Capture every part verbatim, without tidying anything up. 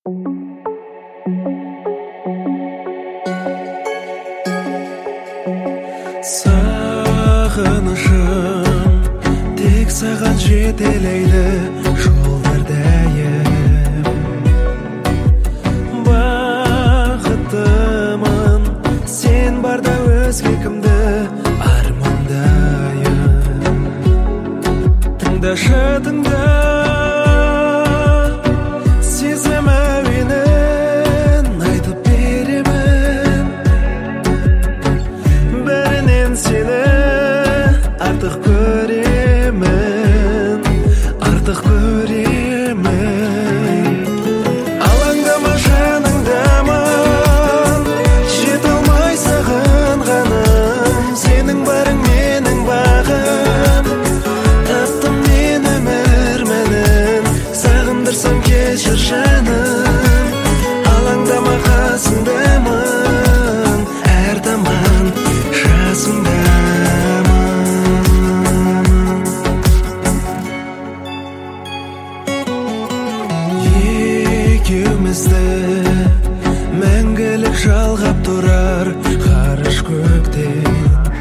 Сағынышым тек саған жетелейді жолдардайым. Бақыттымын сен барда өзге кімді армандайым. Тыңдашы тыңда сезім әуенін айтып беремін. Бәрінен сені артық көремін, артық көремін. Алаңдама жаныңдамын, жете алмай сағынғаным. Сенің барың менің бағым, таптым мен өмір мәнін. Сағындырсам кешір жаным, алаңдама қасыңдамын, әр таман жасыңдамын. Екеумізді мәңгілік жалғап тұрар ғарыш көктен.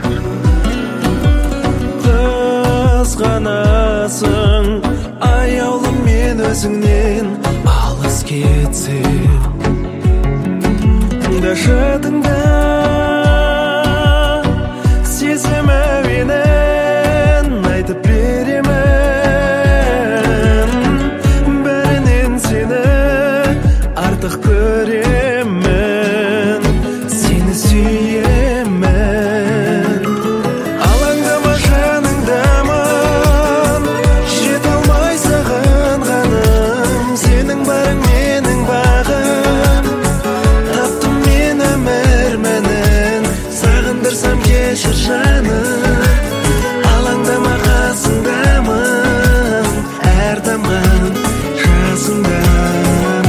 Қызғанасың аяулым мен өзіңнен алыс кетсем. Тыңдашы тыңда сезім әуенін айтып беремін. Бәрінен сені артық көремін, сені сүйемін. Алаңдама жаныңдамын, жете алмай сағынғаным. Сенің барың менің бағым, таптым мен өмір мәнін. Сағындырсам кешір жаным, алаңдама қасыңдамын, әр таман жасыңдамын.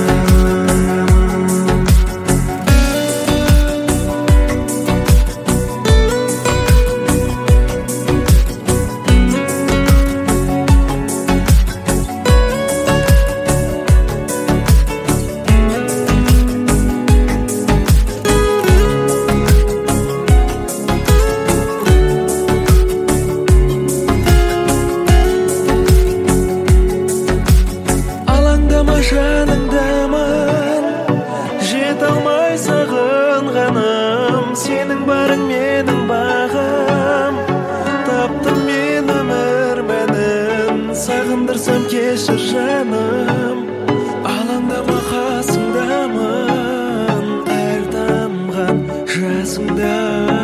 Алаңдама жаныңдамын, жете алмай сағынғаным. Сенің барың менің бағым, таптым мен өмір мәнін. Сағындырсам кешір жаным, алаңдама қасыңдамын, әр тамған жасыңда.